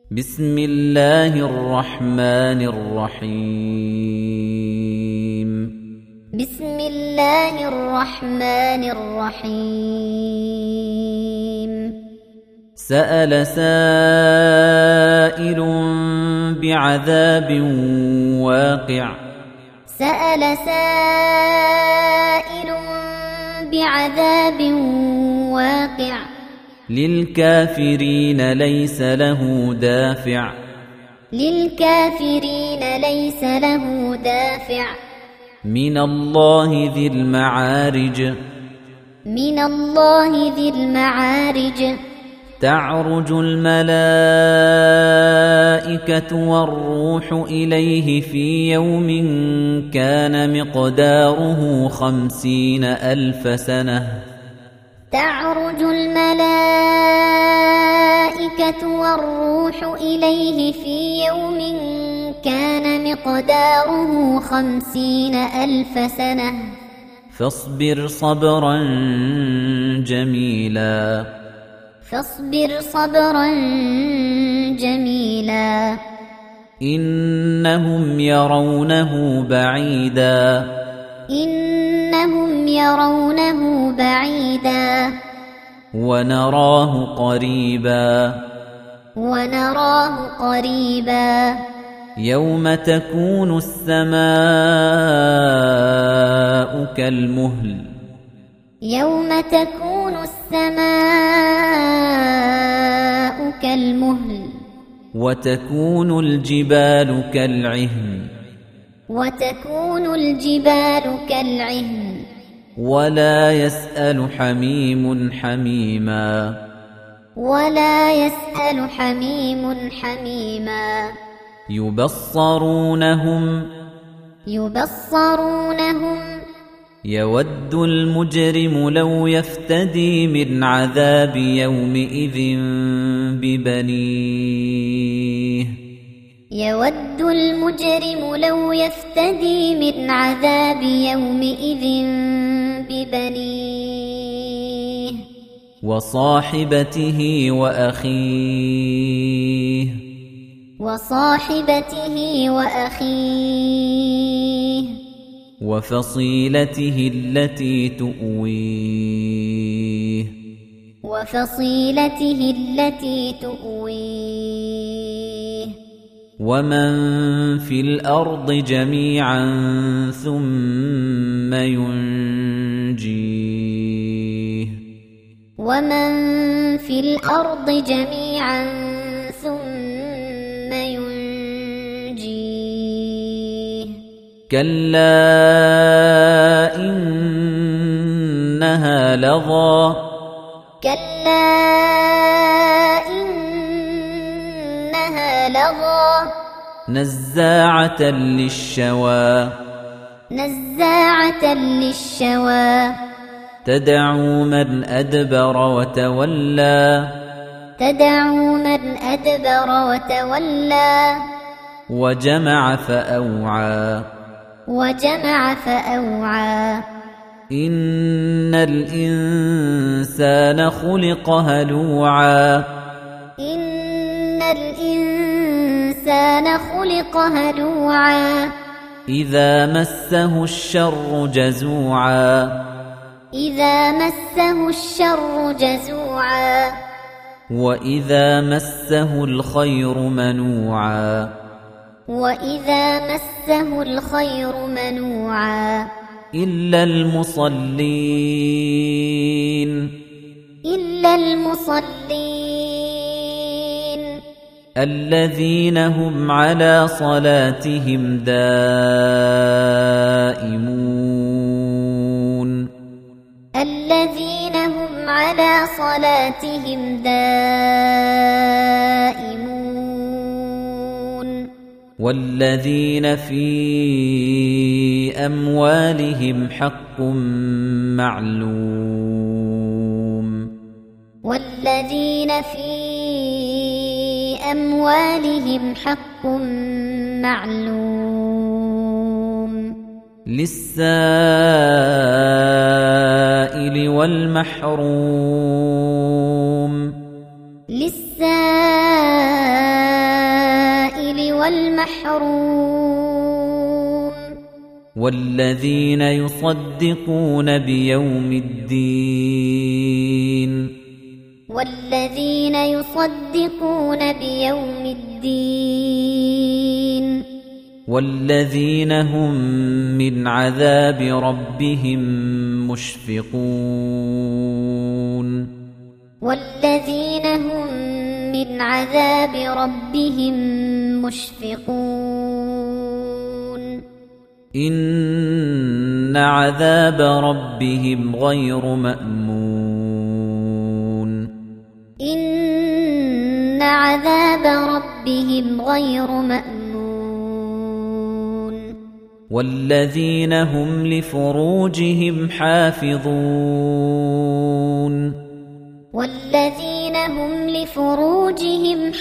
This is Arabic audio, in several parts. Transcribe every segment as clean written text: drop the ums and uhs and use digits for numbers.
بسم الله الرحمن الرحيم بسم الله الرحمن الرحيم سأل سائل بعذاب واقع سأل سائل بعذاب واقع للكافرين ليس له دافع للكافرين ليس له دافع من الله ذي المعارج من الله ذي المعارج تعرج الملائكة والروح إليه في يوم كان مقداره 50,000 سنة تعرج الملائكة والروح إليه في يوم كان مقداره 50,000 سنة فاصبر صبرا جميلا فاصبر صبرا جميلا إنهم يرونه بعيدا إنهم يرونه بعيدا ونراه قريبا ونراه قريبا يوم تكون السماء كالمهل يوم تكون السماء كالمهل وتكون الجبال كالعهن وتكون الجبال كالعهن ولا يسأل حميم حميما ولا يسأل حميم حميما يبصرونهم يود المجرم لو يفتدي من عذاب يومئذ ببنيه يود المجرم لو يفتدي من عذاب يومئذ ببنيه وصاحبته وأخيه وفصيلته التي تؤويه ومن في الأرض جميعا ثم ينجيه كلا إنها لظى نزاعة للشوى تدعو من أدبر وتولى وجمع فأوعى إن الإنسان خلق هلوعا إذا مسه الشر جزوعا وإذا مسه الخير منوعا إلا المصلين الذين هم على صلاتهم دائمون والذين في أموالهم حق معلوم للسائل والمحروم للسائل محروم والذين يصدقون بيوم الدين والذين يصدقون بيوم الدين والذين هم من عذاب ربهم مشفقون والذين هم من عذاب ربهم مشفقون إن عذاب ربهم غير مأمون إن عذاب ربهم غير مأمون والذين هم لفروجهم حافظون والذين هم لفروجهم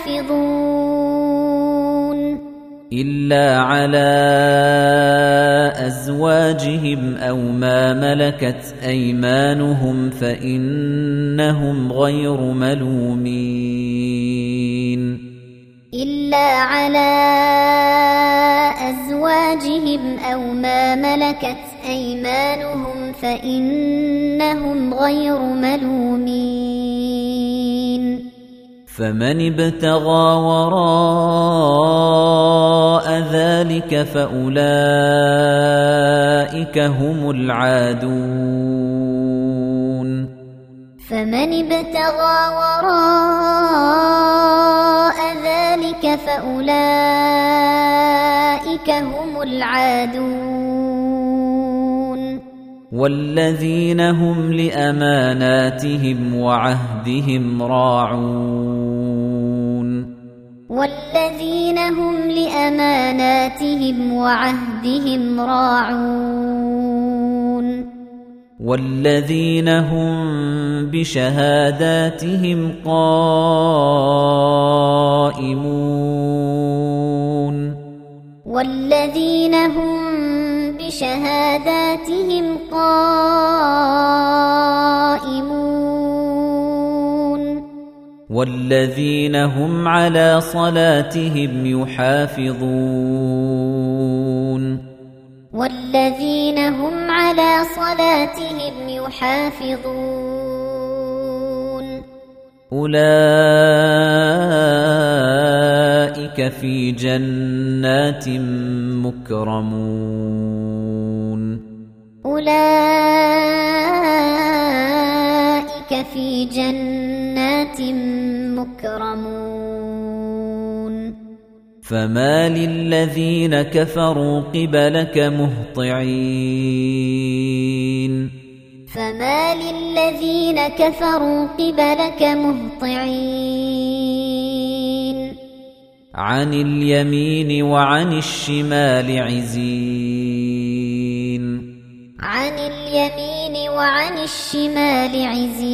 حافظون إلا على أزواجهم أو ما ملكت أيمانهم فإنهم غير ملومين إلا على أزواجهم أو ما ملكت أيمانهم فإنهم غير ملومين فمن ابتغى وراء ذلك فأولئك هم العادون فمن ابتغى وراء ذلك فأولئك هم العادون والذين هم لأماناتهم وعهدهم راعون والذين هم لأماناتهم وعهدهم راعون والذين هم بشهاداتهم قائمون والذين هم بشهاداتهم قائمون والذين هم على صلاتهم يحافظون والذين هم على صلاتهم يحافظون أولئك في جنات مكرمون أولئك في جنات مكرمون فما للذين كفروا قبلك مهطعين فما للذين كفروا قبلك مهطعين عن اليمين وعن الشمال عزين عن اليمين وعن الشمال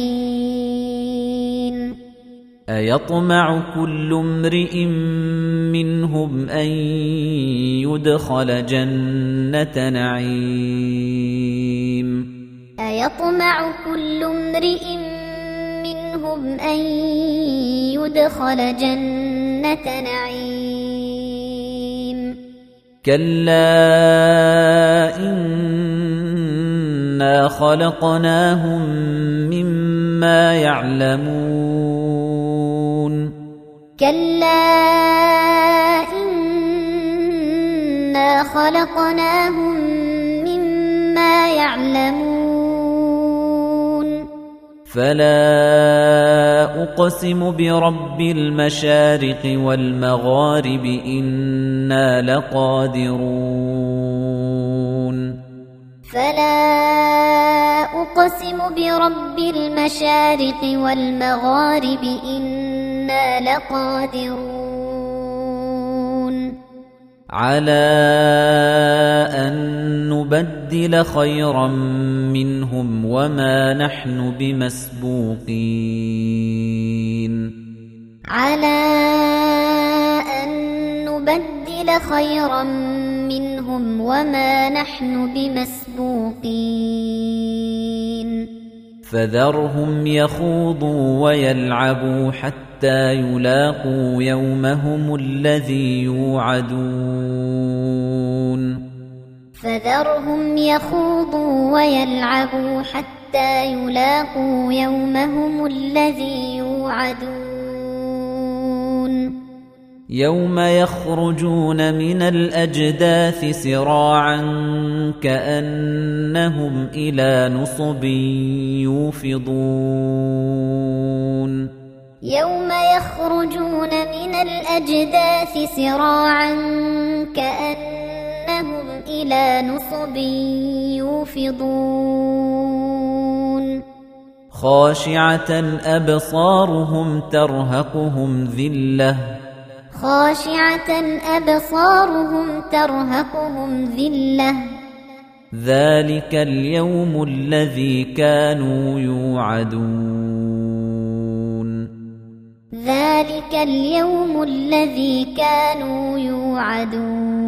عزين أيطمع كل امرئ منهم أن يدخل جنة نعيم أيطمع كل امرئ منهم أن يدخل جنة نعيم كلا إنا خلقناهم مما يعلمون كلا إنا خلقناهم مما يعلمون فلا أقسم برب المشارق والمغارب إنا لقادرون فلا أقسم برب المشارق والمغارب إنا لقادرون على أن نبدل خيرا منهم وما نحن بمسبوقين على أن نبدل خيرا منهم وما نحن بمسبوقين فذرهم يخوضوا ويلعبوا حتى حَتَّى يُلاقُوا يَوْمَهُمُ الَّذِي يُوعَدُونَ فَذَرْهُمْ يَخُوضُوا وَيَلْعَبُوا حَتَّى يُلاقُوا يَوْمَهُمُ الَّذِي يُوعَدُونَ يَوْمَ يَخْرُجُونَ مِنَ الْأَجْدَاثِ سِرَاعًا كَأَنَّهُمْ إِلَى نُصُبٍ يُوفِضُونَ يَوْمَ يَخْرُجُونَ مِنَ الْأَجْدَاثِ سِرَاعًا كَأَنَّهُمْ إِلَى نُصُبٍ يُوفِضُونَ خَاشِعَةً أَبْصَارُهُمْ تَرْهَقُهُمْ ذِلَّةٌ ذَلِكَ الْيَوْمُ الَّذِي كَانُوا يُوعَدُونَ